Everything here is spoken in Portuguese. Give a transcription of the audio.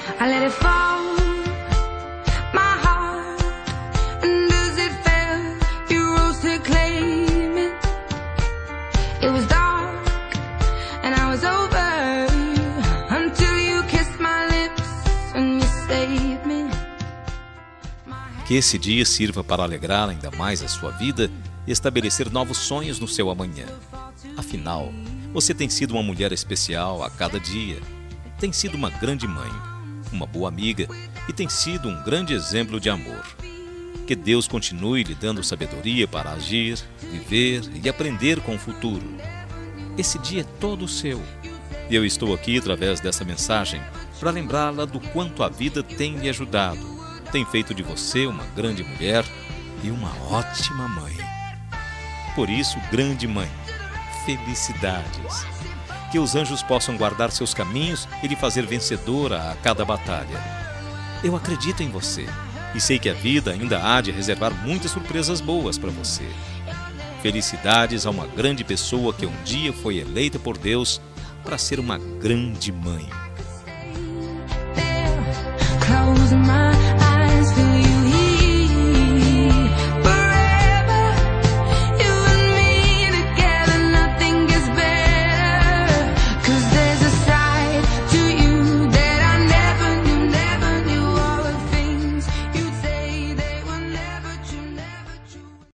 I let it fall, my heart, and as it fell, you rose to claim it. It was dark, and I was over, until you kissed my lips, and you saved me. Que esse dia sirva para alegrar ainda mais a sua vida e estabelecer novos sonhos no seu amanhã. Afinal, você tem sido uma mulher especial a cada dia. Tem sido uma grande mãe, uma boa amiga e tem sido um grande exemplo de amor. Que Deus continue lhe dando sabedoria para agir, viver e aprender com o futuro. Esse dia é todo seu. E eu estou aqui através dessa mensagem para lembrá-la do quanto a vida tem lhe ajudado. Tem feito de você uma grande mulher e uma ótima mãe. Por isso, grande mãe, felicidades. Que os anjos possam guardar seus caminhos e lhe fazer vencedora a cada batalha. Eu acredito em você e sei que a vida ainda há de reservar muitas surpresas boas para você. Felicidades a uma grande pessoa que um dia foi eleita por Deus para ser uma grande mãe. Close my